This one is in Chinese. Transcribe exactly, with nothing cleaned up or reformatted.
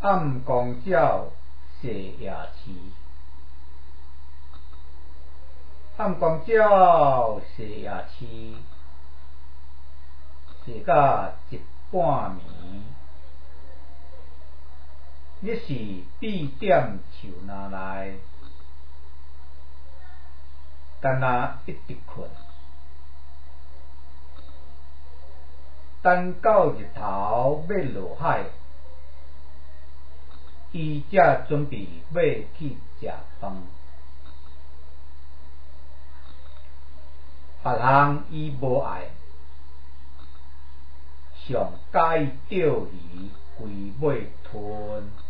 暗光照射夜市，暗光照射夜市，射到一半暝。你是闭点树林内，干那一直困，等到日头要落海，伊才准备要去食饭。别人伊无爱，上喜欢钓鱼，规尾吞。